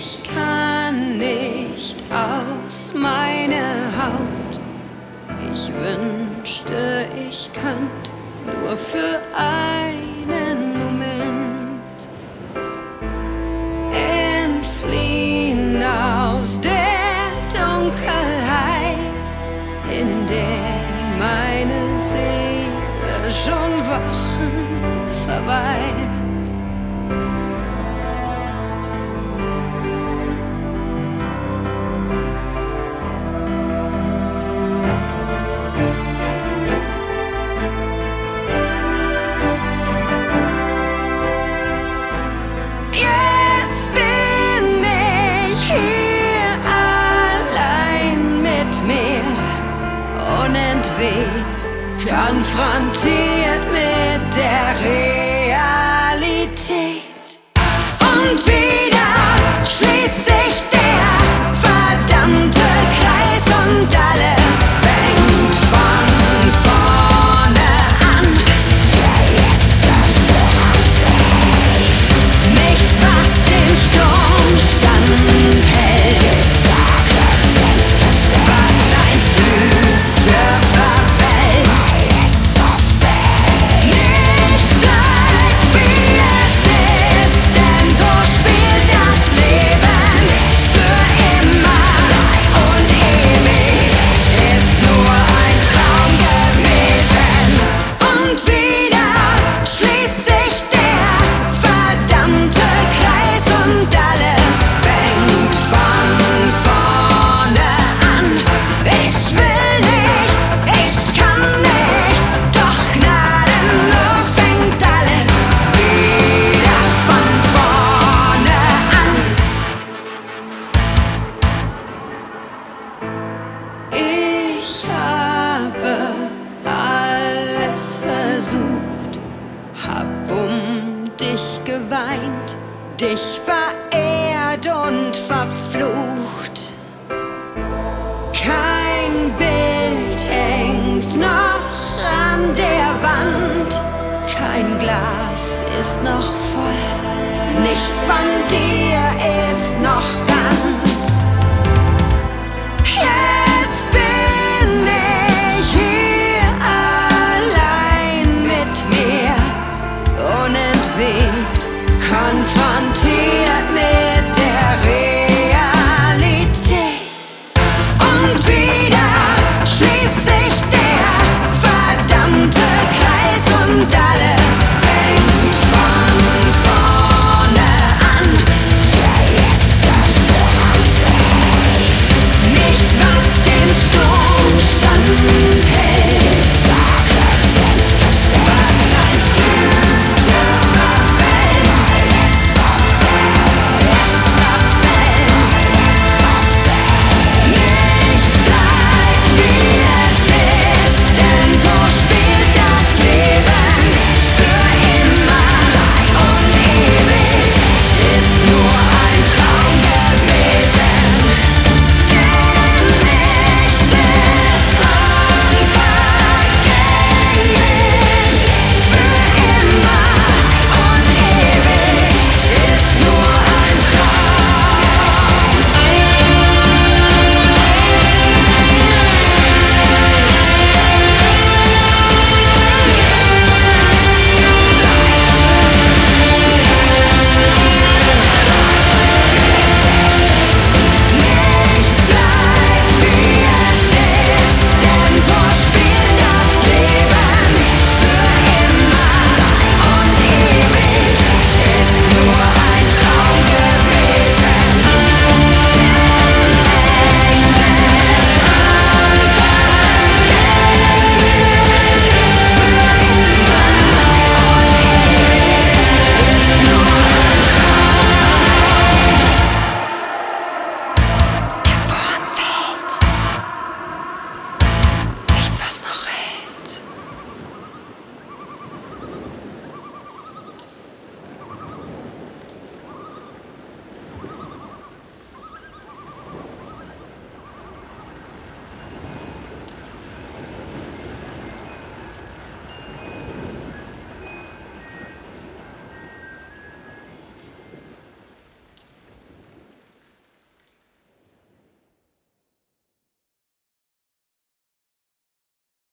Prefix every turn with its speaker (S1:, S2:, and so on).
S1: Ich kann nicht aus meiner Haut. Ich wünschte, ich könnte nur für einen Moment entfliehen aus der Dunkelheit, in der meine Seele schon Wochen verweilt. Unentwegt, konfrontiert mit der Realität. Und wieder schließt sich der verdammte Kreis und alles fängt von vorne an. Nichts, was dem Sturm standhält, was einst blühte, verwelkt. Nichts bleibt wie es ist, denn so spielt das Leben. Für immer und ewig ist nur ein Traum gewesen. Und wieder schließt sich der verdammte Kreis und alles fängt von vorne an. Ich will nicht, ich kann nicht, doch gnadenlos fängt alles wieder von vorne an. Ich habe alles versucht, hab dich geweint, dich verehrt und verflucht. Kein Bild hängt noch an der Wand, kein Glas ist noch voll, nichts von dir